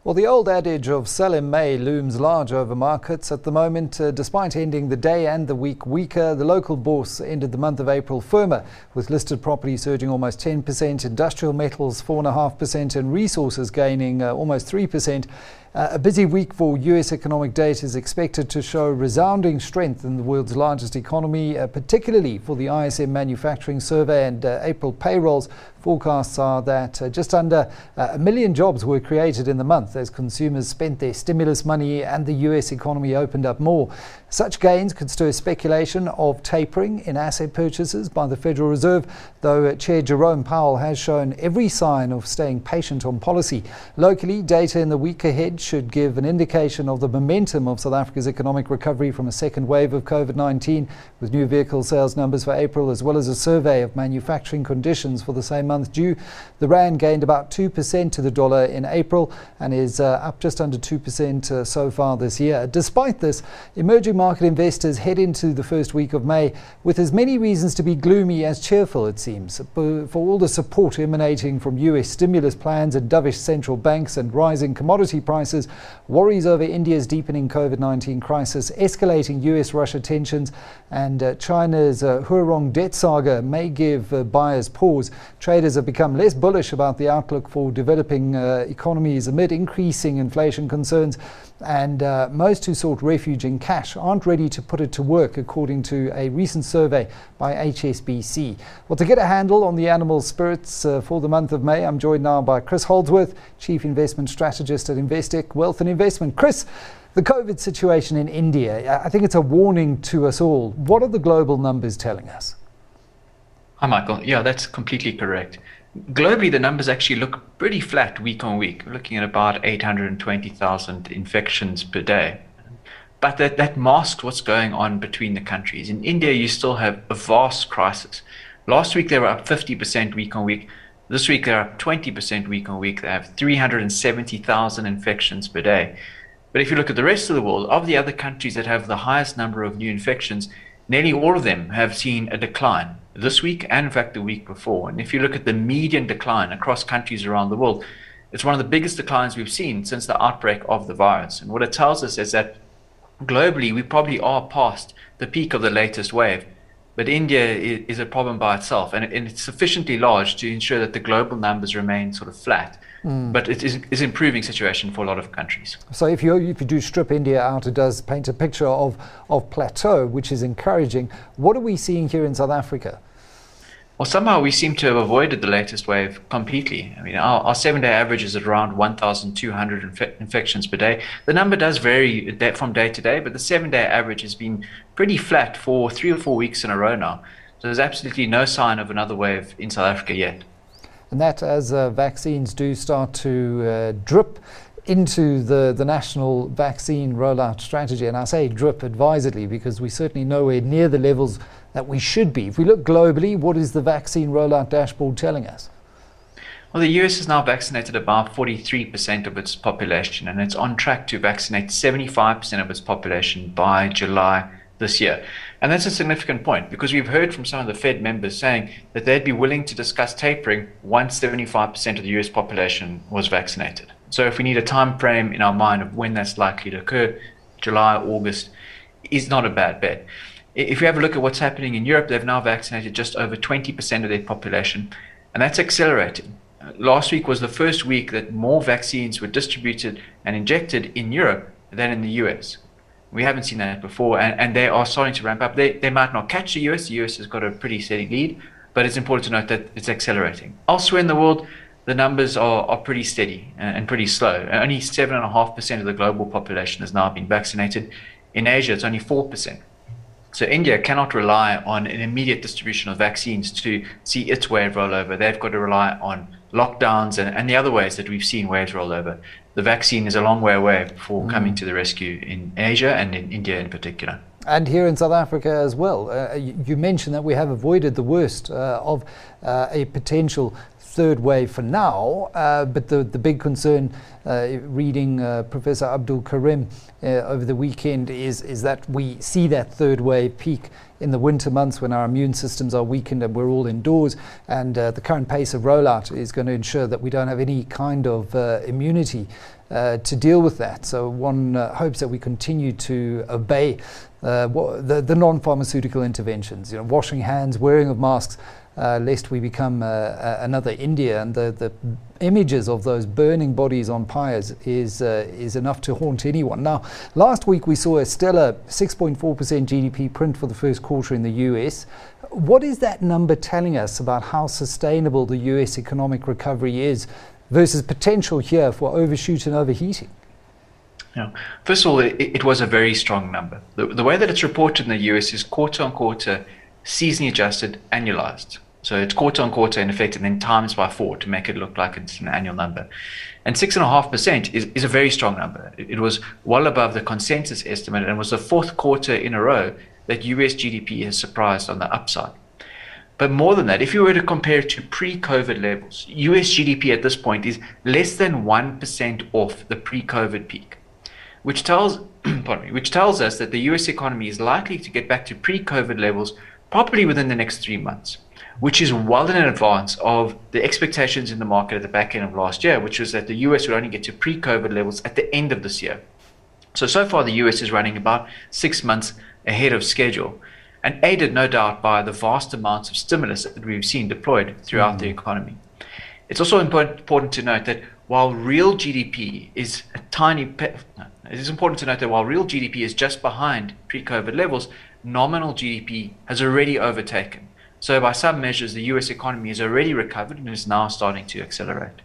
Well, the old adage of sell in May looms large over markets at the moment. Despite ending the day and the week weaker, the local bourse ended the month of April firmer, with listed property surging almost 10%, industrial metals 4.5%, and resources gaining almost 3%. A busy week for US economic data is expected to show resounding strength in the world's largest economy, particularly for the ISM manufacturing survey and April payrolls. Forecasts are that just under 1 million jobs were created in the month as consumers spent their stimulus money and the US economy opened up more. Such gains could stir speculation of tapering in asset purchases by the Federal Reserve, though Chair Jerome Powell has shown every sign of staying patient on policy. Locally, data in the week ahead should give an indication of the momentum of South Africa's economic recovery from a second wave of COVID-19, with new vehicle sales numbers for April as well as a survey of manufacturing conditions for the same month due. The rand gained about 2% to the dollar in April and is up just under 2% so far this year. Despite this, emerging market investors head into the first week of May with as many reasons to be gloomy as cheerful, it seems. For all the support emanating from US stimulus plans and dovish central banks and rising commodity prices, worries over India's deepening COVID-19 crisis, escalating US-Russia tensions, and China's Hurong debt saga may give buyers pause. Traders have become less bullish about the outlook for developing economies amid increasing inflation concerns, and most who sought refuge in cash aren't ready to put it to work, according to a recent survey by HSBC. Well, to get a handle on the animal spirits for the month of May, I'm joined now by Chris Holdsworth, Chief Investment Strategist at Investec Wealth and Investment. Chris, the COVID situation in India, I think it's a warning to us all. What are the global numbers telling us? Hi, Michael. Yeah, that's completely correct. Globally, the numbers actually look pretty flat week on week. We're looking at about 820,000 infections per day. But that masks what's going on between the countries. In India, you still have a vast crisis. Last week, they were up 50% week on week. This week, they're up 20% week on week. They have 370,000 infections per day. But if you look at the rest of the world, of the other countries that have the highest number of new infections, nearly all of them have seen a decline this week and, in fact, the week before. And if you look at the median decline across countries around the world, it's one of the biggest declines we've seen since the outbreak of the virus. And what it tells us is that globally, we probably are past the peak of the latest wave. But India is a problem by itself, and it's sufficiently large to ensure that the global numbers remain sort of flat. But it is an improving situation for a lot of countries. So if you do strip India out, it does paint a picture of plateau, which is encouraging. What are we seeing here in South Africa? Well, somehow we seem to have avoided the latest wave completely. I mean, our 7-day average is at around 1,200 infections per day. The number does vary from day to day, but the 7-day average has been pretty flat for 3 or 4 weeks in a row now. So there's absolutely no sign of another wave in South Africa yet. And that as vaccines do start to drip into the national vaccine rollout strategy. And I say drip advisedly because we're certainly nowhere near the levels that we should be. If we look globally, what is the vaccine rollout dashboard telling us? Well, the US has now vaccinated about 43% of its population, and it's on track to vaccinate 75% of its population by July this year. And that's a significant point because we've heard from some of the Fed members saying that they'd be willing to discuss tapering once 75% of the US population was vaccinated. So if we need a time frame in our mind of when that's likely to occur, July, August is not a bad bet. If you have a look at what's happening in Europe, they've now vaccinated just over 20% of their population, and that's accelerating. Last week was the first week that more vaccines were distributed and injected in Europe than in the US. We haven't seen that before, and they are starting to ramp up. They might not catch the US. The US has got a pretty steady lead, but it's important to note that it's accelerating. Elsewhere in the world, the numbers are pretty steady and pretty slow. Only 7.5% of the global population has now been vaccinated. In Asia, it's only 4%. So India cannot rely on an immediate distribution of vaccines to see its wave roll over. They've got to rely on lockdowns and the other ways that we've seen waves roll over. The vaccine is a long way away before coming to the rescue in Asia and in India in particular. And here in South Africa as well. You mentioned that we have avoided the worst of a potential third wave for now, but the big concern, reading Professor Abdul Karim over the weekend, is that we see that third wave peak in the winter months when our immune systems are weakened and we're all indoors, and the current pace of rollout is going to ensure that we don't have any kind of immunity to deal with that. So one hopes that we continue to obey the non-pharmaceutical interventions, washing hands, wearing of masks, lest we become another India. And the images of those burning bodies on pyres is enough to haunt anyone. Now, last week we saw a stellar 6.4% GDP print for the first quarter in the US. What is that number telling us about how sustainable the US economic recovery is versus potential here for overshoot and overheating? Yeah. First of all, it was a very strong number. The way that it's reported in the US is quarter on quarter, seasonally adjusted, annualized. So it's quarter on quarter in effect, and then times by 4 to make it look like it's an annual number. And 6.5% is a very strong number. It was well above the consensus estimate, and was the fourth quarter in a row that US GDP has surprised on the upside. But more than that, if you were to compare it to pre-COVID levels, US GDP at this point is less than 1% off the pre-COVID peak, which tells us that the US economy is likely to get back to pre-COVID levels probably within the next 3 months, which is well in advance of the expectations in the market at the back end of last year, which was that the US would only get to pre-COVID levels at the end of this year. So far the US is running about 6 months ahead of schedule, and aided no doubt by the vast amounts of stimulus that we've seen deployed throughout the economy. It's also important to note that while real GDP is just behind pre-COVID levels, nominal GDP has already overtaken. So by some measures, the US economy has already recovered and is now starting to accelerate.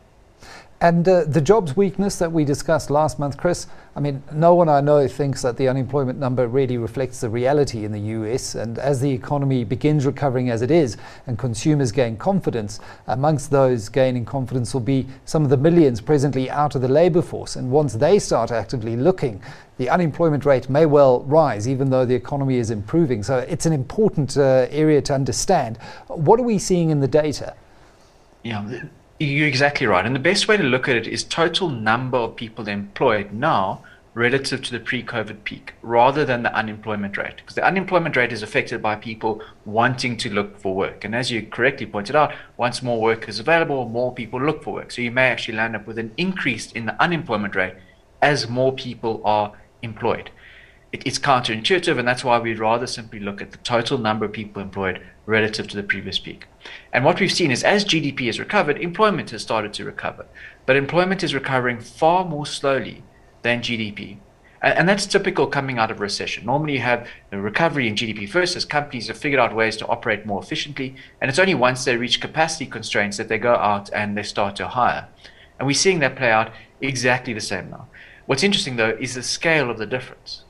And the jobs weakness that we discussed last month, Chris, I mean, no one I know thinks that the unemployment number really reflects the reality in the US. And as the economy begins recovering as it is, and consumers gain confidence, amongst those gaining confidence will be some of the millions presently out of the labour force. And once they start actively looking, the unemployment rate may well rise, even though the economy is improving. So it's an important area to understand. What are we seeing in the data? Yeah. You're exactly right. And the best way to look at it is total number of people employed now relative to the pre-COVID peak, rather than the unemployment rate. Because the unemployment rate is affected by people wanting to look for work. And as you correctly pointed out, once more work is available, more people look for work. So you may actually land up with an increase in the unemployment rate as more people are employed. It's counterintuitive, and that's why we'd rather simply look at the total number of people employed relative to the previous peak. And what we've seen is as GDP has recovered, employment has started to recover. But employment is recovering far more slowly than GDP. And that's typical coming out of a recession. Normally you have a recovery in GDP first as companies have figured out ways to operate more efficiently. And it's only once they reach capacity constraints that they go out and they start to hire. And we're seeing that play out exactly the same now. What's interesting, though, is the scale of the difference.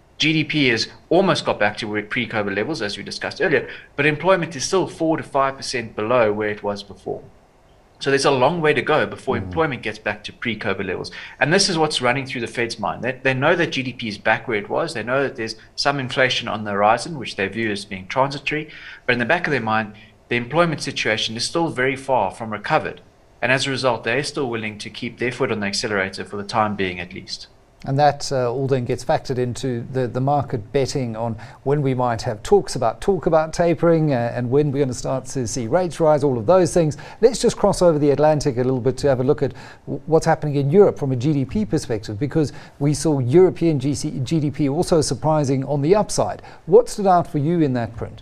GDP has almost got back to pre-COVID levels, as we discussed earlier, but employment is still 4 to 5% below where it was before. So there's a long way to go before employment gets back to pre-COVID levels. And this is what's running through the Fed's mind. They know that GDP is back where it was. They know that there's some inflation on the horizon, which they view as being transitory. But in the back of their mind, the employment situation is still very far from recovered. And as a result, they're still willing to keep their foot on the accelerator for the time being at least. And that all then gets factored into the market betting on when we might have talk about tapering and when we're going to start to see rates rise, all of those things. Let's just cross over the Atlantic a little bit to have a look at what's happening in Europe from a GDP perspective, because we saw European GDP also surprising on the upside. What stood out for you in that print?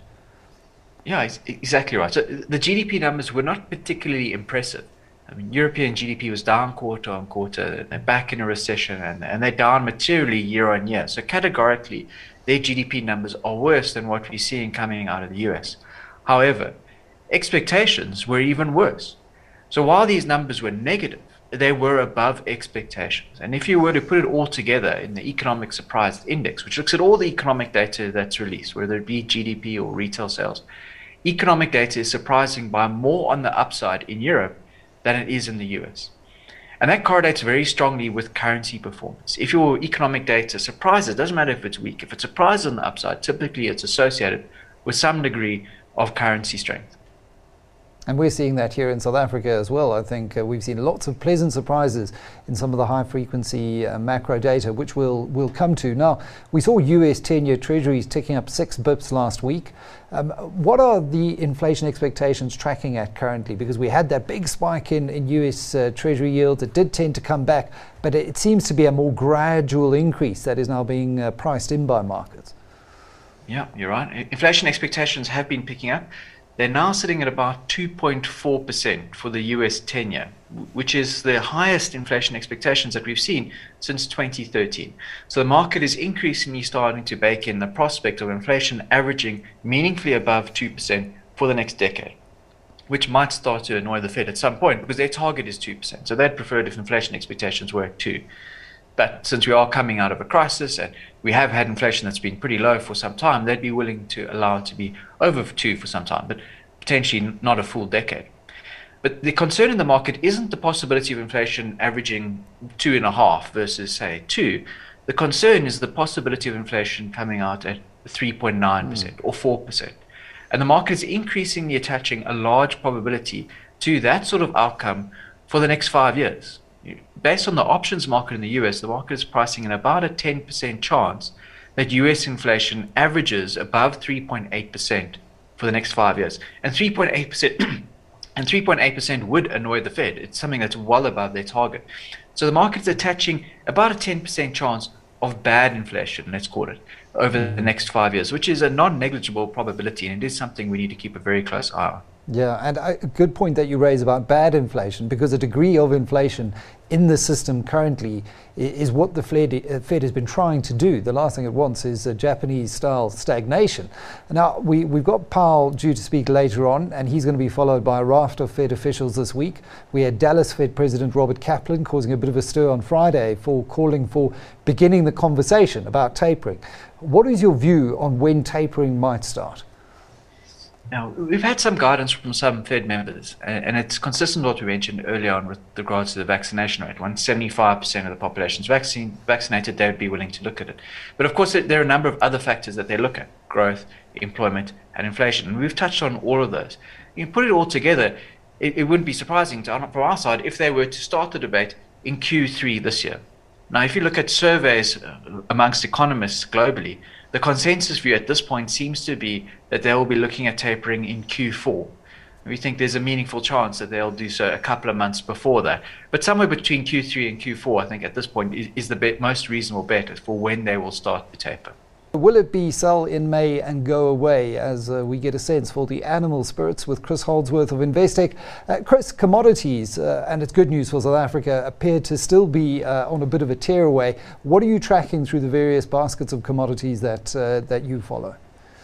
Yeah, exactly right. So the GDP numbers were not particularly impressive. I mean, European GDP was down quarter on quarter. They're back in a recession, and they're down materially year on year. So categorically, their GDP numbers are worse than what we're seeing coming out of the US. However, expectations were even worse. So while these numbers were negative, they were above expectations. And if you were to put it all together in the Economic Surprise Index, which looks at all the economic data that's released, whether it be GDP or retail sales, economic data is surprising by more on the upside in Europe than it is in the US. And that correlates very strongly with currency performance. If your economic data surprises, it doesn't matter if it's weak, if it surprises on the upside, typically it's associated with some degree of currency strength. And we're seeing that here in South Africa as well. I think we've seen lots of pleasant surprises in some of the high-frequency macro data, which we'll come to. Now, we saw US 10-year treasuries ticking up 6 bips last week. What are the inflation expectations tracking at currently? Because we had that big spike in US treasury yields. It did tend to come back, but it seems to be a more gradual increase that is now being priced in by markets. Yeah, you're right. Inflation expectations have been picking up. They're now sitting at about 2.4% for the US 10-year, which is the highest inflation expectations that we've seen since 2013. So the market is increasingly starting to bake in the prospect of inflation averaging meaningfully above 2% for the next decade, which might start to annoy the Fed at some point because their target is 2%. So they'd prefer it if inflation expectations were at 2%. But since we are coming out of a crisis and we have had inflation that's been pretty low for some time, they'd be willing to allow it to be over 2 for some time, but potentially not a full decade. But the concern in the market isn't the possibility of inflation averaging 2.5 versus, say, 2. The concern is the possibility of inflation coming out at 3.9% or 4%. And the market is increasingly attaching a large probability to that sort of outcome for the next 5 years. Based on the options market in the US, the market is pricing in about a 10% chance that US inflation averages above 3.8% for the next 5 years. And 3.8% and 3.8% would annoy the Fed. It's something that's well above their target. So the market is attaching about a 10% chance of bad inflation, let's call it, over the next 5 years, which is a non-negligible probability, and it is something we need to keep a very close eye on. Yeah, and a good point that you raise about bad inflation, because a degree of inflation in the system currently is what the Fed has been trying to do. The last thing it wants is a Japanese-style stagnation. Now, we've got Powell due to speak later on, and he's going to be followed by a raft of Fed officials this week. We had Dallas Fed President Robert Kaplan causing a bit of a stir on Friday for calling for beginning the conversation about tapering. What is your view on when tapering might start? Now, we've had some guidance from some Fed members, and it's consistent with what we mentioned earlier on with regards to the vaccination rate. Once 75% of the population is vaccinated, they would be willing to look at it. But of course, there are a number of other factors that they look at: growth, employment, and inflation. And we've touched on all of those. You put it all together, it wouldn't be surprising from our side if they were to start the debate in Q3 this year. Now, if you look at surveys amongst economists globally, the consensus view at this point seems to be that they will be looking at tapering in Q4. We think there's a meaningful chance that they'll do so a couple of months before that. But somewhere between Q3 and Q4, I think at this point is the most reasonable bet for when they will start the taper. Will it be sell in May and go away, as we get a sense for the animal spirits with Chris Holdsworth of Investec? Chris, commodities, and it's good news for South Africa, appear to still be on a bit of a tear away. What are you tracking through the various baskets of commodities that you follow?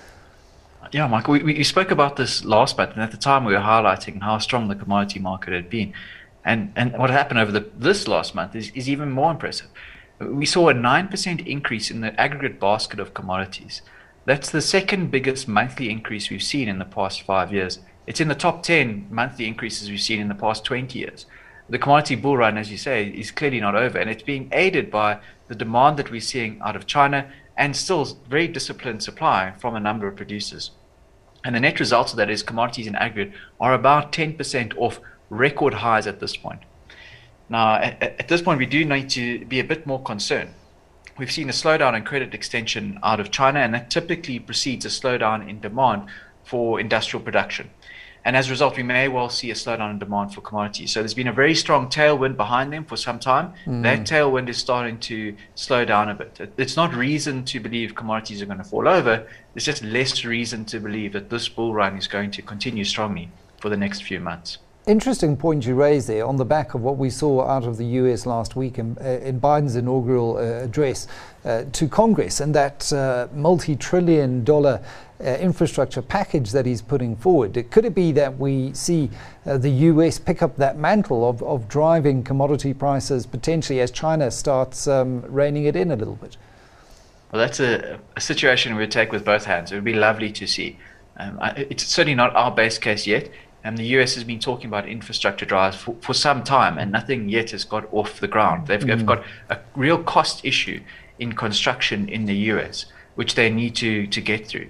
Yeah, Michael, we spoke about this last month, and at the time we were highlighting how strong the commodity market had been. And what happened over this last month is even more impressive. We saw a 9% increase in the aggregate basket of commodities. That's the second biggest monthly increase we've seen in the past 5 years. It's in the top 10 monthly increases we've seen in the past 20 years. The commodity bull run, as you say, is clearly not over, and it's being aided by the demand that we're seeing out of China and still very disciplined supply from a number of producers. And the net result of that is commodities in aggregate are about 10% off record highs at this point. Now, at this point, we do need to be a bit more concerned. We've seen a slowdown in credit extension out of China, and that typically precedes a slowdown in demand for industrial production. And as a result, we may well see a slowdown in demand for commodities. So there's been a very strong tailwind behind them for some time. That tailwind is starting to slow down a bit. It's not reason to believe commodities are going to fall over. There's just less reason to believe that this bull run is going to continue strongly for the next few months. Interesting point you raised there on the back of what we saw out of the US last week in Biden's inaugural address to Congress, and that multi-trillion-dollar infrastructure package that he's putting forward. Could it be that we see the US pick up that mantle of driving commodity prices potentially as China starts reining it in a little bit? Well, that's a situation we would take with both hands. It would be lovely to see. It's certainly not our base case yet. And the US has been talking about infrastructure drives for some time, and nothing yet has got off the ground. They've got a real cost issue in construction in the US, which they need to get through.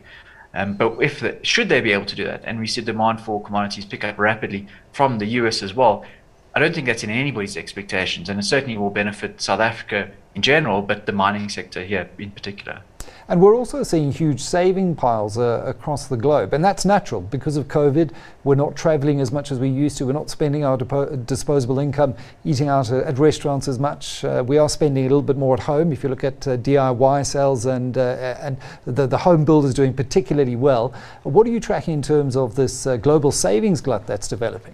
But should they be able to do that, and we see demand for commodities pick up rapidly from the US as well, I don't think that's in anybody's expectations, and it certainly will benefit South Africa in general, but the mining sector here in particular. And we're also seeing huge saving piles across the globe. And that's natural. Because of COVID, we're not traveling as much as we used to. We're not spending our disposable income eating out at restaurants as much. We are spending a little bit more at home. If you look at DIY sales and the home builders doing particularly well. What are you tracking in terms of this global savings glut that's developing?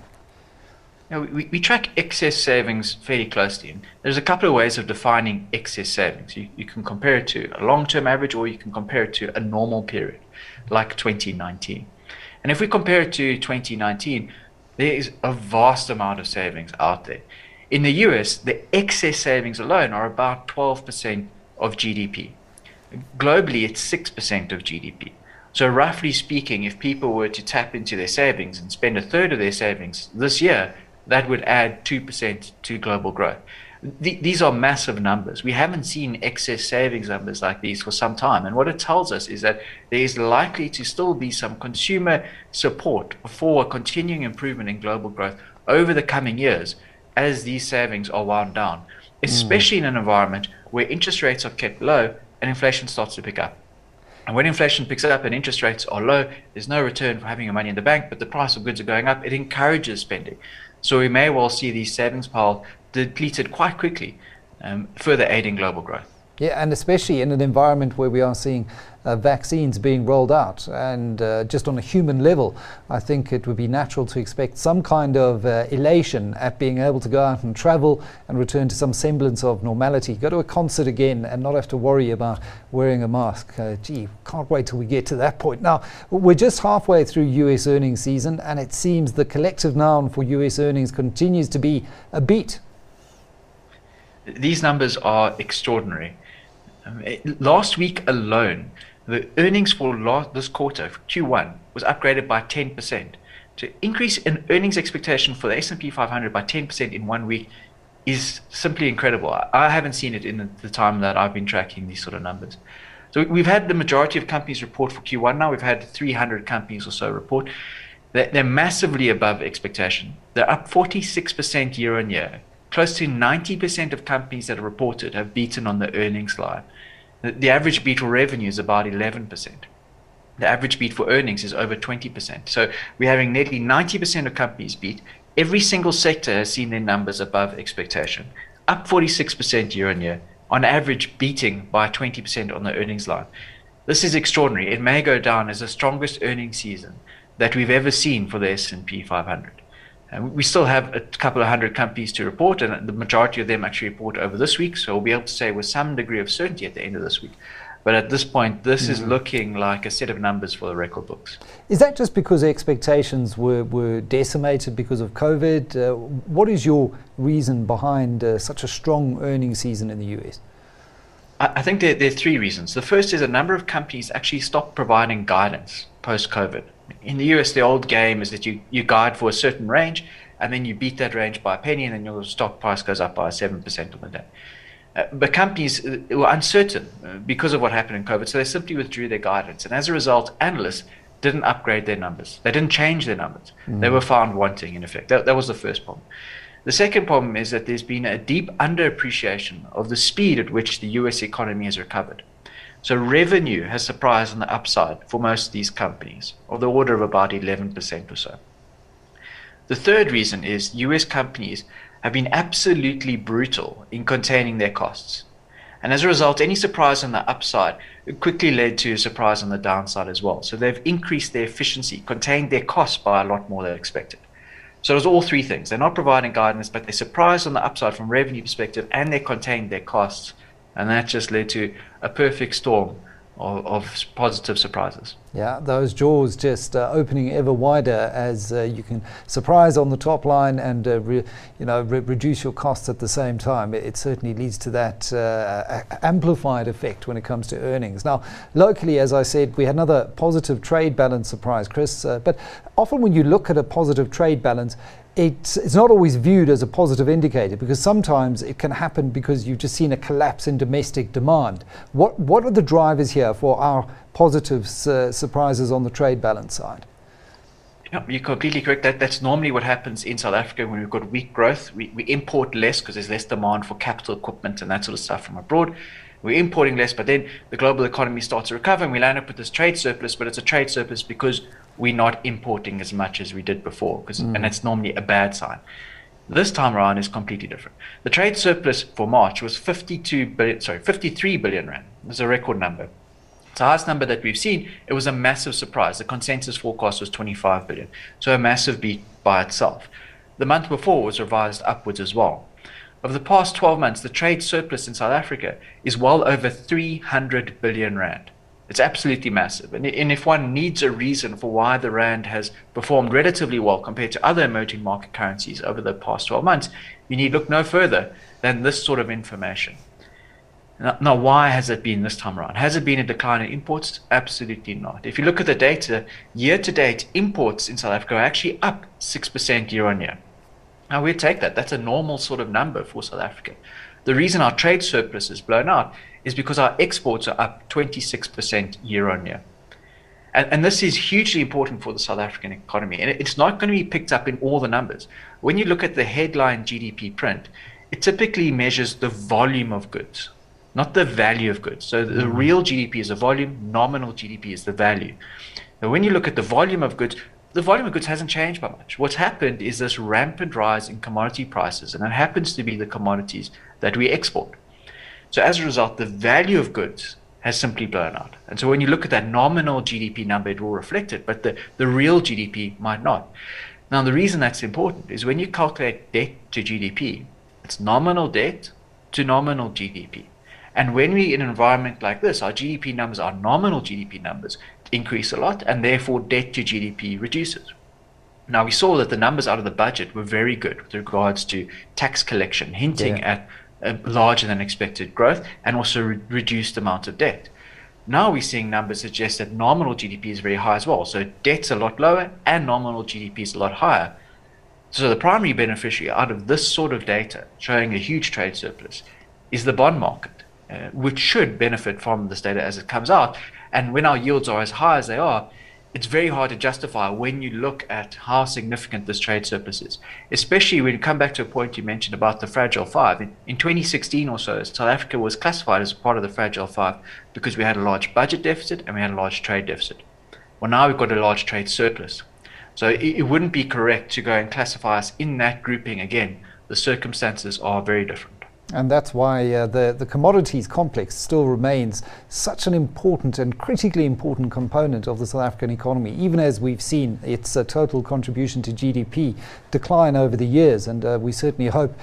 Now, we track excess savings fairly closely. And there's a couple of ways of defining excess savings. You can compare it to a long-term average, or you can compare it to a normal period, like 2019. And if we compare it to 2019, there is a vast amount of savings out there. In the US, the excess savings alone are about 12% of GDP. Globally, it's 6% of GDP. So roughly speaking, if people were to tap into their savings and spend a third of their savings this year, that would add 2% to global growth. These are massive numbers. We haven't seen excess savings numbers like these for some time. And what it tells us is that there is likely to still be some consumer support for a continuing improvement in global growth over the coming years as these savings are wound down, especially in an environment where interest rates are kept low and inflation starts to pick up. And when inflation picks up and interest rates are low, there's no return for having your money in the bank, but the price of goods are going up. It encourages spending. So we may well see these savings piles depleted quite quickly, further aiding global growth. Yeah, and especially in an environment where we are seeing vaccines being rolled out. And just on a human level, I think it would be natural to expect some kind of elation at being able to go out and travel and return to some semblance of normality. Go to a concert again and not have to worry about wearing a mask. Gee, can't wait till we get to that point. Now, we're just halfway through US earnings season, and it seems the collective noun for US earnings continues to be a beat. These numbers are extraordinary. Last week alone, the earnings for this quarter, Q1, was upgraded by 10%. To increase an earnings expectation for the S&P 500 by 10% in 1 week is simply incredible. I haven't seen it in the time that I've been tracking these sort of numbers. So we've had the majority of companies report for Q1 now. We've had 300 companies or so report. They're massively above expectation. They're up 46% year on year. Close to 90% of companies that are reported have beaten on the earnings line. The average beat for revenue is about 11%. The average beat for earnings is over 20%. So we're having nearly 90% of companies beat. Every single sector has seen their numbers above expectation, up 46% year on year, on average beating by 20% on the earnings line. This is extraordinary. It may go down as the strongest earnings season that we've ever seen for the S&P 500. And we still have a couple of hundred companies to report, and the majority of them actually report over this week, so we'll be able to say with some degree of certainty at the end of this week. But at this point, this is looking like a set of numbers for the record books. Is that just because expectations were decimated because of COVID? What is your reason behind such a strong earnings season in the US? I think there are three reasons. The first is a number of companies actually stopped providing guidance post-COVID. In the US, the old game is that you guide for a certain range, and then you beat that range by a penny, and then your stock price goes up by 7% on the day. But companies were uncertain because of what happened in COVID, so they simply withdrew their guidance. And as a result, analysts didn't upgrade their numbers. They didn't change their numbers. They were found wanting, in effect. That was the first problem. The second problem is that there's been a deep underappreciation of the speed at which the US economy has recovered. So revenue has surprised on the upside for most of these companies, of the order of about 11% or so. The third reason is US companies have been absolutely brutal in containing their costs. And as a result, any surprise on the upside quickly led to a surprise on the downside as well. So they've increased their efficiency, contained their costs by a lot more than expected. So it was all three things. They're not providing guidance, but they surprised on the upside from revenue perspective, and they contained their costs. And that just led to a perfect storm of positive surprises. Yeah, those jaws just opening ever wider as you can surprise on the top line and reduce your costs at the same time. It certainly leads to that amplified effect when it comes to earnings. Now, locally, as I said, we had another positive trade balance surprise, Chris. But often when you look at a positive trade balance, it's not always viewed as a positive indicator, because sometimes it can happen because you've just seen a collapse in domestic demand. What are the drivers here for our positive surprises on the trade balance side? Yeah, you're completely correct. That's normally what happens in South Africa when we've got weak growth. We import less because there's less demand for capital equipment and that sort of stuff from abroad. We're importing less, but then the global economy starts to recover and we land up with this trade surplus, but it's a trade surplus because we're not importing as much as we did before, and that's normally a bad sign. This time around is completely different. The trade surplus for March was 53 billion rand. It's a record number. It's the highest number that we've seen. It was a massive surprise. The consensus forecast was 25 billion. So a massive beat by itself. The month before was revised upwards as well. Over the past 12 months, the trade surplus in South Africa is well over 300 billion rand. It's absolutely massive. And if one needs a reason for why the rand has performed relatively well compared to other emerging market currencies over the past 12 months, you need look no further than this sort of information. Now, why has it been this time around? Has it been a decline in imports? Absolutely not. If you look at the data, year-to-date, imports in South Africa are actually up 6% year-on-year. Now, we'll take that. That's a normal sort of number for South Africa. The reason our trade surplus is blown out is because our exports are up 26% year-on-year. And this is hugely important for the South African economy. And it's not going to be picked up in all the numbers. When you look at the headline GDP print, it typically measures the volume of goods, not the value of goods. So the real GDP is the volume, nominal GDP is the value. Now, when you look at the volume of goods hasn't changed by much. What's happened is this rampant rise in commodity prices, and it happens to be the commodities that we export. So as a result, the value of goods has simply blown out. And so when you look at that nominal GDP number, it will reflect it, but the real GDP might not. Now, the reason that's important is when you calculate debt to GDP, it's nominal debt to nominal GDP. And when we're in an environment like this, our GDP numbers, our nominal GDP numbers, increase a lot, and therefore debt to GDP reduces. Now, we saw that the numbers out of the budget were very good with regards to tax collection, hinting at larger than expected growth and also reduced amount of debt. Now we're seeing numbers suggest that nominal GDP is very high as well. So debt's a lot lower and nominal GDP is a lot higher. So the primary beneficiary out of this sort of data showing a huge trade surplus is the bond market, which should benefit from this data as it comes out. And when our yields are as high as they are, it's very hard to justify when you look at how significant this trade surplus is, especially when you come back to a point you mentioned about the Fragile Five. In 2016 or so, South Africa was classified as part of the Fragile Five because we had a large budget deficit and we had a large trade deficit. Well, now we've got a large trade surplus. So it wouldn't be correct to go and classify us in that grouping again. The circumstances are very different. And that's why the commodities complex still remains such an important and critically important component of the South African economy, even as we've seen its total contribution to GDP decline over the years. And we certainly hope,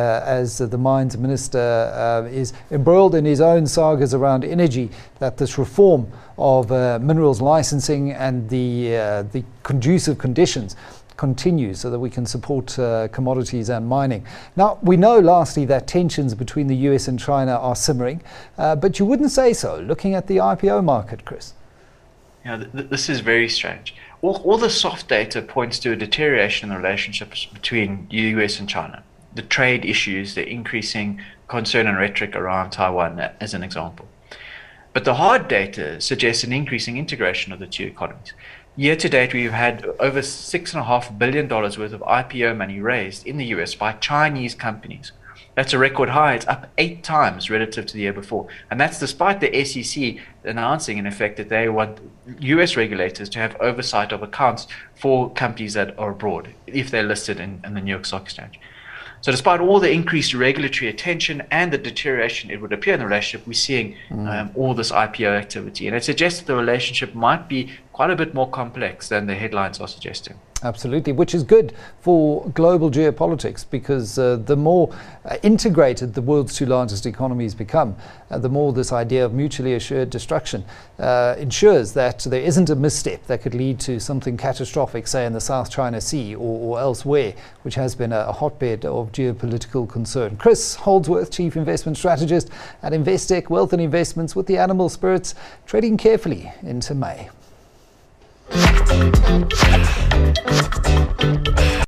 as the Mines Minister is embroiled in his own sagas around energy, that this reform of minerals licensing and the conducive conditions continues so that we can support commodities and mining. Now, we know lastly that tensions between the US and China are simmering, but you wouldn't say so looking at the IPO market, Chris. Yeah, this is very strange. All the soft data points to a deterioration in the relationships between the US and China. The trade issues, the increasing concern and rhetoric around Taiwan as an example. But the hard data suggests an increasing integration of the two economies. Year to date, we've had over $6.5 billion worth of IPO money raised in the US by Chinese companies. That's a record high. It's up 8 times relative to the year before. And that's despite the SEC announcing, in effect, that they want US regulators to have oversight of accounts for companies that are abroad, if they're listed in the New York Stock Exchange. So despite all the increased regulatory attention and the deterioration it would appear in the relationship, we're seeing all this IPO activity. And it suggests that the relationship might be quite a bit more complex than the headlines are suggesting. Absolutely, which is good for global geopolitics, because the more integrated the world's two largest economies become, the more this idea of mutually assured destruction ensures that there isn't a misstep that could lead to something catastrophic, say in the South China Sea or elsewhere, which has been a hotbed of geopolitical concern. Chris Holdsworth, Chief Investment Strategist at Investec Wealth and Investments, with the animal spirits, trading carefully into May.